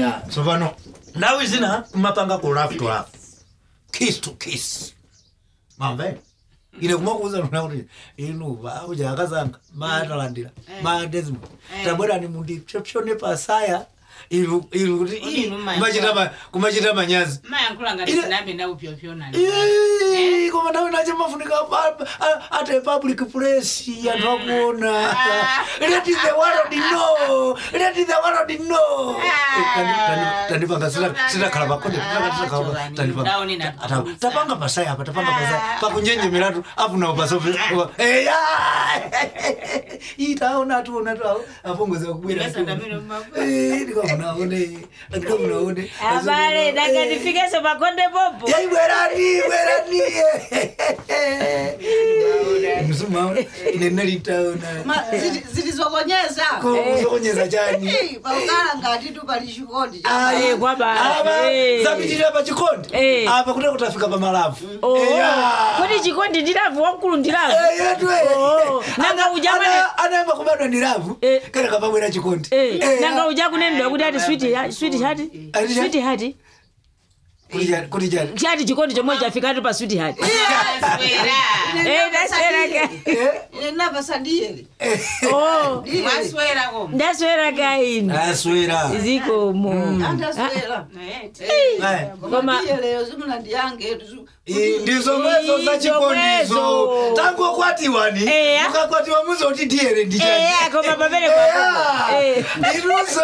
Yeah, so vano. Now is ina mapanga ko laugh to laugh. Kiss to kiss. Mambe. Ile kumakuza unauri inu uja akazanga maatalandira. Maadezmo. Tabora ni mundi chopshone pasaya. Kumachita manyazi mayankulanga ndisinambe nawo pyopyona koma nawe nache mafunika ate public place yatakuona let the world know tanipanga sina kala bakonde tapanga pasaya apa tapanga pasaya pakunjenje miratu afu na upasofi itaona tu afongoza kubwira unaone abale daga nifike so makonde popo yai werani msuma inenali taona zilizokonyeza kuzokonyeza chani paukala ngati tu pali chikondi kwa baba zapitira pa chikondi apa kuti kutafika pa malavu kodi chikondi ndilavu wakulu ndilavu nanga ujamana anaamba kubadwa ndilavu kana kapabwera chikondi nanga uja kunendwa kuti ati sweet heart kuti chati chikondi chomwe chafika tu pa sweet heart ndaswera kaini zikomo koma leo zimuna ndiyange ndizo mwezo za chikondizo tangu kwatiwani mukakwatiwa muzoti ndiere ndichani koma pamene kwa iruzo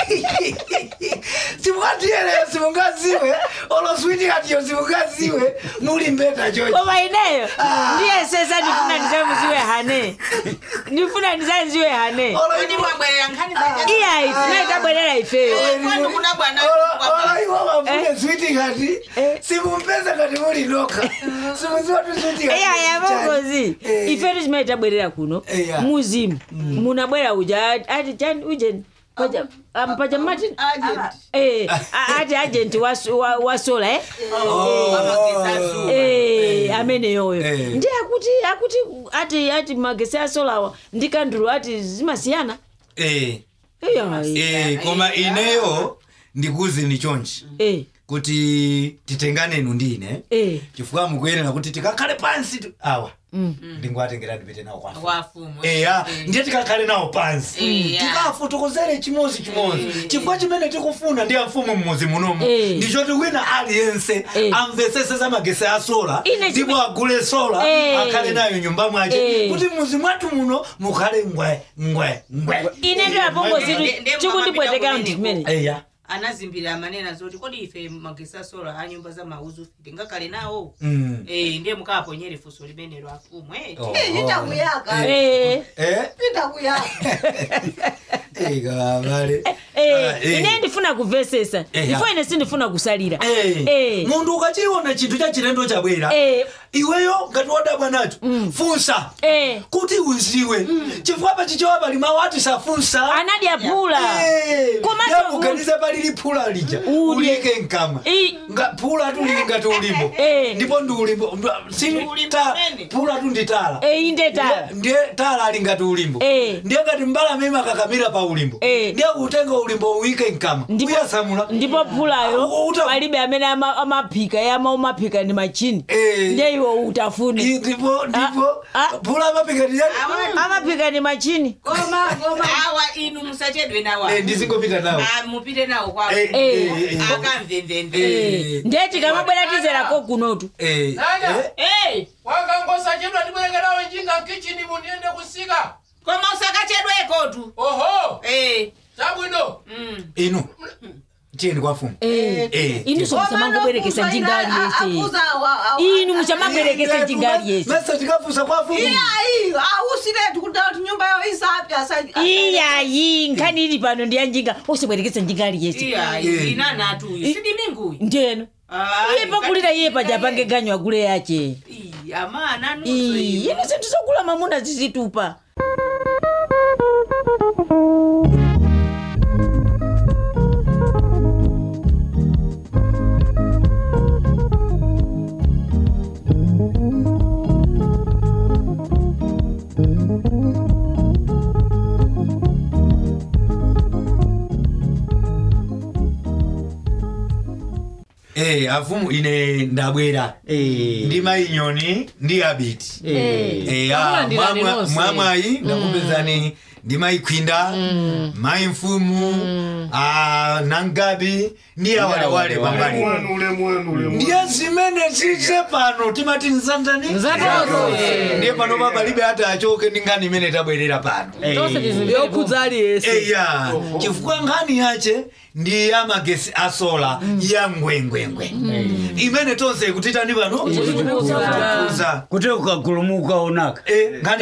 simukatiere simungaziwe olo switi katiyo simungaziwe muli mbeta chochi koma ineyo ndiye sesa ndifuna ndizamuziwe hane ndifuna ndizanziwe hane kodi mwabwerera nkhani iya itabwerera ifeyo kwanu kuna bwana iwo wafune switi kati simumpeza kati muli noka simuziwa tu switi kati iya bongozi ifeyo chimayitabwerera kuno muzimu munabwera uja ati chani ujeni paja mati agent wa sola amene yoyo ndi akuti ati magesi a sola ndikandulu ati zimasiyana koma ineyo ndikuzi ni chonchi kuti titengane ndine chifukwa mukuyenera kuti tikakhale pansi awa ndingwatengera ndipite nawo kwa fumu ndiye tikakhale nawo pansi tikafotokozere chimozi chifukwa chimene tikufuna ndi mfumu mmuzi munomo ndicho wina aliyense amvesese za magesi a sola ndipo agule sola akhale nayo nyumba mwache kuti mmuzi mwathu muno mukhale ngwe ine ndi apongo zitu chikundipweteka ndimene anazimbira manena zoti kodi ife magesi a sola a nyumba za mauzu tingakale nawo ndiye mukaponyere fuso limenelo afumu itakuyaka ine ndifuna kuvesesa ifo ine sindifuna kusalira mundu ukachiona chinthu cha chilendo chabwera iweyo ngati wadabwa nacho funsa kuti uziwe chifukwa pa chichowa pali mawu ati safunsa anadya phula komanso uganize pali liphula lija ulike nkama phula tu lili ngati ulimbo ndipo ndi ulimbo phula tu ndi tala inde tala ndiye tala ali ngati ulimbo ndiye ngati mbalame makakamira pa ulimbo ndiye utenga ulimbo uike nkama uyasamula ndipo phulayo palibe amene amaphika amaphika ndi machini ndiye iwo utafune ndipo phula amaphika ndi machini koma awa inu musachedwe nawo ndizingopita nawo mupite nawo kwa akamvemvemve ndiye tikamabwera tizerako kunotu wakangosachedwa ndibwereke nawo njinga kitchen mundiende kusika koma usakachedweko tu chabwino inu cheni kwa fumu inu musamangobwerekesa njingali yese inu musamabwerekesa njingali yese mesa tikafusa kwa fumu usiretu kudati nyumba yo isapya iyayi nkhani ili pano ndi njinga usibwerekesa njingali yese inanatu sidimingu ndeno iyepa kulira iyepa japange ganyo agule yache amana nuso inu zinthu zokula mamuna zizitupa afumu ine ndabwera ndi mainyoni ndi abiti mwamwayi ndakupezani ndi maikwinda maimfumu nangabi ndi awalewale pambali ndiye zimene zize pano timati nzandani ndiye pano palibe hata achoke ndi nkhani imene tabwerera pano yokhudza aliyense chifukwa nkhani yache ndi ya magesi asola ya ngwengwengwe imene tonse ikutita ndi pano kuti ukagulumuka onaka nkhani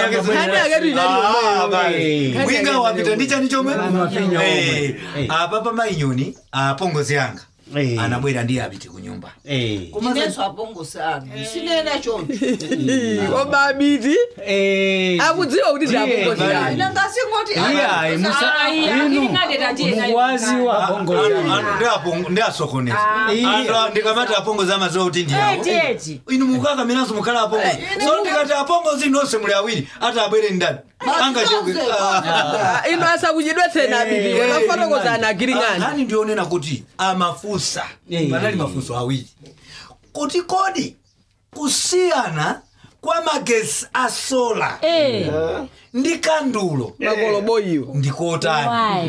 yake mwinga wapita ndi chani chomwe apapa mainyoni apongozi anga anabwera ndi abiti kunyumba kumazenso apongozi anga sinena chonde koma abiti akudziwa kuti ndi apongozi anga inangasingoti mukwazi wa apongozi ndi asokoneza ndikamati apongozi amaziwa kuti ndiyawo inu mukaka minazo mukhala apongozi so ndikati apongozi nonse muli awiri ata abwere ndani ino asakuchidwetsena abiti wakafotokozana agiringani nkhani ndionena kuti amafusa panali mafuso awiri kuti kodi kusiyana kwa magesi asola ndi kandulo makoloboyiwo ndikotani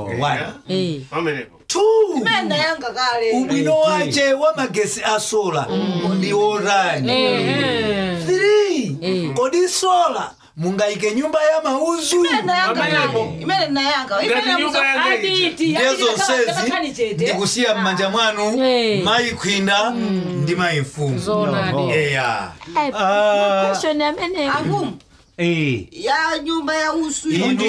ubwino wache wa magesi asola ndi otani 3 kodi sola mungaike nyumba ya mauzu ndezonsezi ndikusiya mmanja mwanu maikwinda ndi maimfumu ya nyumba ya usu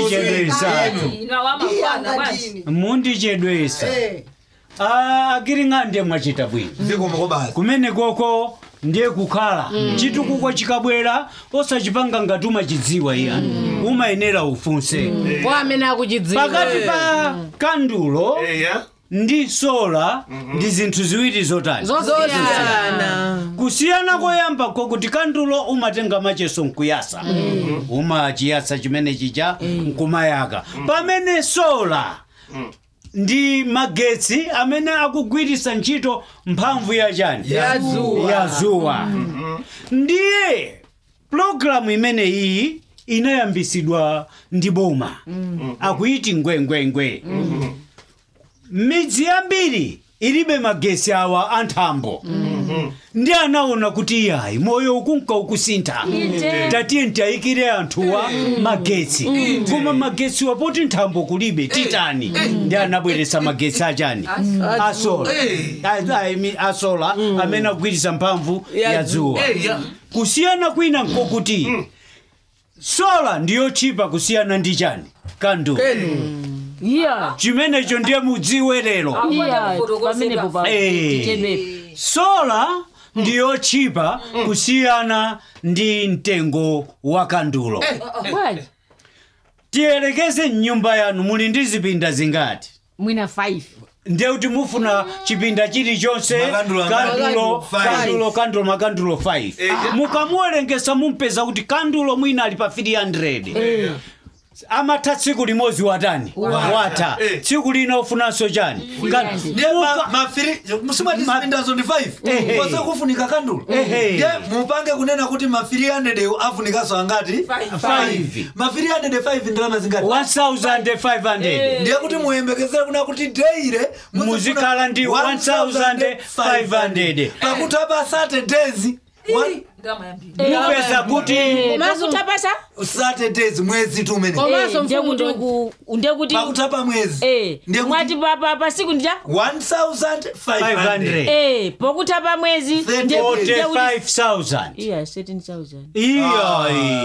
mundichedwesa agiring'ande mwachita bwino kumene koko ndiye kukhala chitukuko chikabwera osachipanga ngati umachidziwa iyani umayenera ufunse pakati pa kandulo ndi sola ndi zinthu ziwiri zotani kusiyana koyamba kokuti kandulo umatenga macheso nkuyasa umachiyasa chimene chicha nkumayaka pamene sola ndi magetsi amene akugwiritsa ntchito mphamvu ya chani ya zuwa ndiye programu imene iyi inayambisidwa ndi boma akuiti ngwengwengwe midzi yambiri ilibe magesi awa anthambo ndi anaona kuti yayi moyo ukunka ukusintha tatiye ntayikire anthuwa magetsi koma magetsi wapoti nthambo kulibe titani ndi anabweretsa magetsi achani asola amene akugwiritsa mphamvu ya dzuwa kusiyana kwina nkokuti sola ndiyo chipa kusiyana ndi chani kandulo chimenecho ndiye mudziwe lero sola ndiyo chipa kusiyana ndi mtengo wa kandulo tiyelekeze nyumba yanu muli ndi zipinda zingati mwina 5 ndiye kuti mufuna chipinda chilichonse kandulo makandulo 5 mukamuwerengesa mumpeza kuti kandulo mwina ali pa 300 amatha tsiku limodzi watani wata tsiku lina ufunanso chani musimatizindazo ndi 5 kose kufunika kandulo ndiye mupange kunena kuti ma 300 afunikanso angati 5 ma 305 ndalama zingati 1500 ndiye kuti muyembekezere kuna kuti deire muzikhala ndi 1500 pakuti apa Saturdays mupeza kuti makutapasa Saturdays mwezi tu umene komanso mfumu ndekuti pakutapa mwezi mwati pa siku ndija 1500 pokutapa mwezi 45,000 iya 17000 iya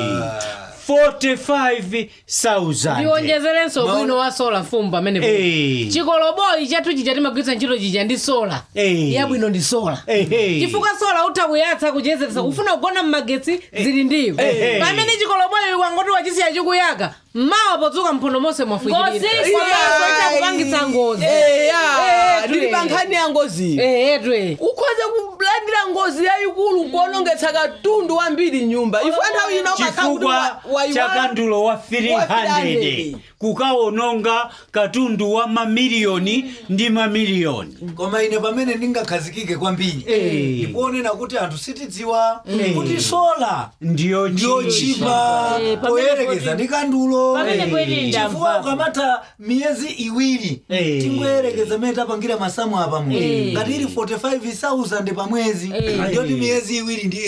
45,000 ndiwonjezerenso bwino wa sola fumba amene chikoloboyi chathu chija timagwiritsa ntchito chija ndi sola yabwino ndi sola chifukwa sola utha kuyatsa kuchezetsa ufuna kugona mmagetsi zili ndiyo pamene chikoloboyi wangoti wachisiya chikuyaka mmawa podzuka mphono monse mwafuchirira kupangitsa ngozi ndili pa nkhani ya ngozi ukhoza kulandira ngozi yayikulu kuonongetsa katundu wambiri nyumba chifukwa cha kandulo wa 300 kukaononga katundu wa mamiliyoni ndi mamiliyoni. Koma ine pamene ndingakhazikike kwambiri ndikuonena kuti anthu sitidziwa kuti sola ndiyo chipa poyerekeza ndi kandulo. Chifukwa ukamata miyezi iwiri tingoyerekeza mene tapangira masamu apa mu ngati ili 45,000 pa mwezi ndiyoti miyezi iwiri ndi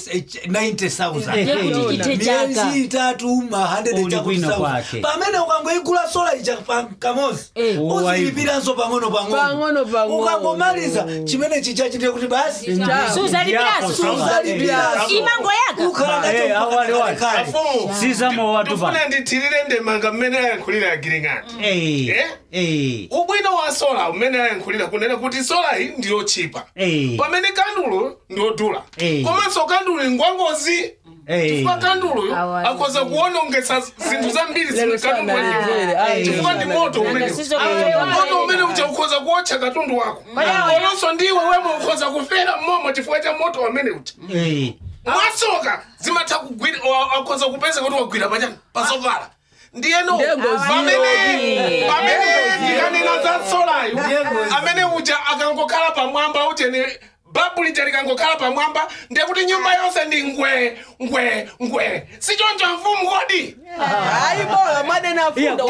90,000 miyezi itatu ma 100,000 pamene ukangoigula sola ija kamozi uzilipiranso pang'ono ukangomaliza chimene chicha chite kuti basi suzalipiranso imango yaka sizamo watu ndifuna ndithirire ndemanga mmene ayankhulira agiring'ani ubwino wa sola umene ayankhulira kunena kuti sola iyi ndiyo chipa pamene kandulo ndiyodula komanso kandulo ngwangozi chifukwa kandulo akhoza kuonongesa zinthu zambiri zimene kandulo chifukwa ndi moto umene ucha ukhoza kuotcha katundu wako komanso ndiwe wemwe ukhoza kufera mmomo chifukwa cha moto umene ucha mwasoka zimatha kugwira akhoza kupeza kuti wagwira pachani pasovala ndiyeno pamene ndikanena za solayo amene uja akangokhala pamwamba uchene babu lija likangokhala pamwamba ndekuti nyumba yonse ndi ngwe sichoncho mfumu kodi bola mwadena funda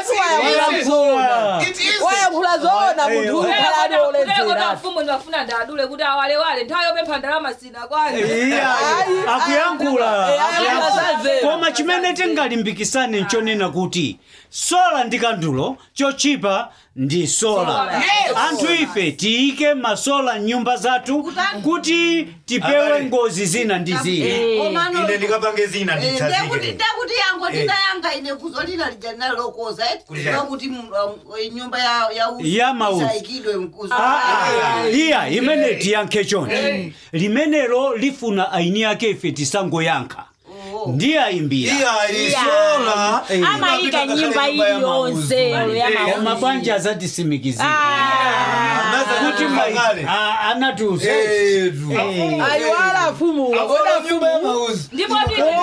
wayankhula zoona munthu ukhalani oledzera mfumu ndibafuna ndadule kuti awalewale nthawi yopempha ndalama sina kwani akuyankhula koma chimene tingalimbikisane nchonena kuti sola ndi kandulo chochipa ndi sola. Anthu ife tiike masola nyumba zathu kuti tipewe ngozi zina ndi zina. Ine ndikapange zina nditazike. Ndekuti yango nditayanga ine kuzolina lijana lokoza kuti nyumba ya mauzi saikidwe mkuzo. Iya imene tiyankhe chonde. Limenelo lifuna aini yake ife tisango yankha. Ndiye ayimbira sola amaika nyumba iliyonse mabanja azatisimikizira kuti anatuza ayiwala fumu wagoda nyumba ya mauzi ndipo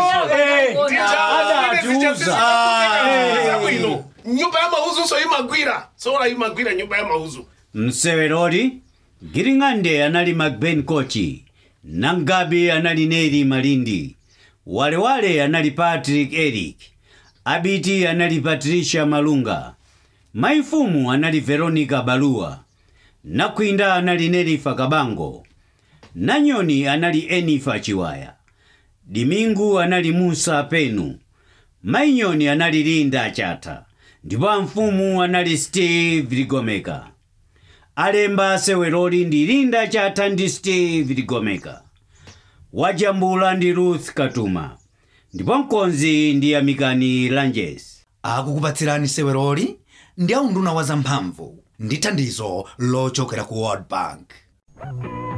nyumba ya mauzu so imagwira sola imagwira nyumba ya mauzu mseweroli Giring'ande anali Magben Kochi, Nangabi anali Neri Malindi, Walewale anali Patrick Eric, Abiti anali Patricia Malunga, Maifumu anali Veronica Balua, Nakwinda anali Nerifa Kabango, Nanyoni anali Enifa Chiwaya, Dimingu anali Musa Penu, Mainyoni anali Linda Chata, ndipo mfumu anali Steve Ligomeka. Alemba seweroli ndi Linda Chata ndi Steve Ligomeka. Wajambula ndi Ruth Katuma. Ndipo mkonzi ndi Amikani Langes. Akukupatsirani seweroli ndi aunduna wa zamphamvu ndi thandizo lochokera ku World Bank.